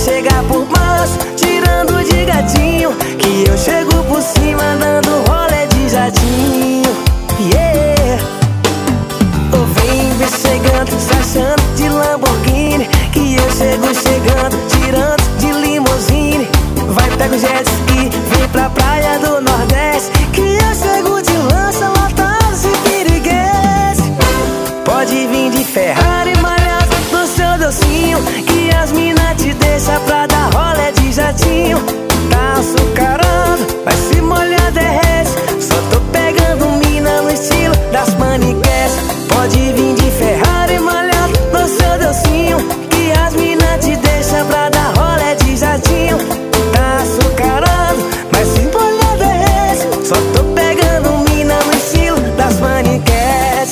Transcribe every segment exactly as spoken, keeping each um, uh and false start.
chegar por baixo, tirando de gatinho, que eu chego por cima dando rolê de jatinho. Yeah. Ou vem ver chegando, se achando de Lamborghini, que eu chego chegando, tirando de limousine. Vai, pega o jet ski, vem pra praia do Nordeste, que eu chego de lancha lotados e piriguete. Pode vir de Ferrari malhado no seu docinho, que as mina te deixa pra dar rolê de jatinho. Tá açucarando, vai se molhar derrete, só tô pegando mina no estilo das paniquetes. Pode vir de Ferrari malhado no seu docinho, que as mina te deixa pra dar rolê de jatinho. Tá açucarando, vai se molhar derrete, só tô pegando mina no estilo das paniquetes.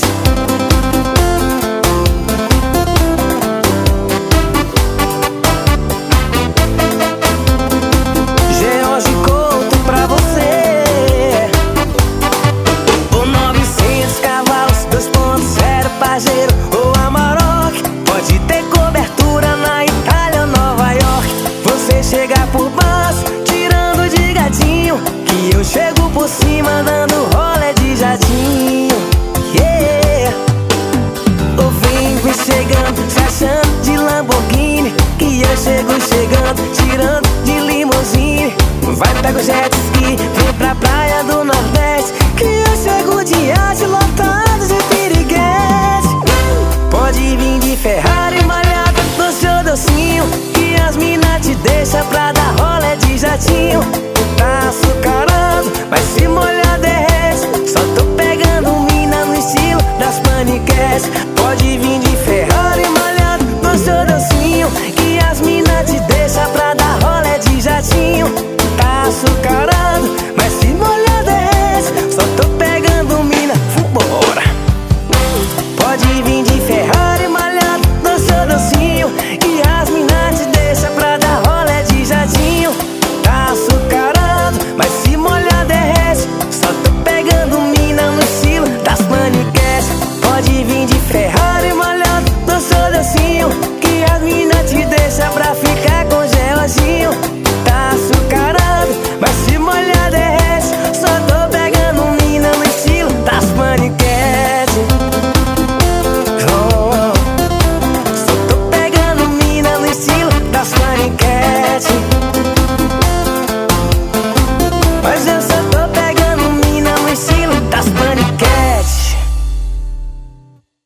George Couto pra você, o novecentos cavalos, dois ponto zero Pajero ou Amarok. Pode ter cobertura na Itália ou Nova York. Você chegar por baixo, tirando de gatinho, que eu chego por cima dando rolê de jatinho. Yeah. Ou vem, vem chegando, se achando de Lamborghini, que eu chego chegando, tirando de limousine. Vai, pega o jet ski, vem pra praia do Nordeste, que eu chego de arte lotados de piriguete. Pode vir de Ferrari malhado no seu docinho, que as mina te deixa pra dar rolê de jatinho. Tá açucarando, vai se molhar derrete, só tô pegando mina no estilo das paniquetes. Pode vir de Ferrari malhado no seu docinho, que as mina te deixa pra dar rolê de jatinho. Tá açucarando, vai se molhar derrete, só tô pegando mina, vambora. Pode vir de Ferrari malhado no seu docinho, que as mina te deixa pra dar rolê de jatinho. Tá açucarando, vai se molhar derrete, só tô pegando mina no estilo das paniquetes. Pode vir de Ferrari malhado no seu docinho, que as mina te deixa pra ficar com gelzinho. Tá açucarando, vai se molhar derrete, só tô pegando mina no estilo das paniquetes. Oh, só tô pegando mina no estilo das paniquetes. Mas eu sou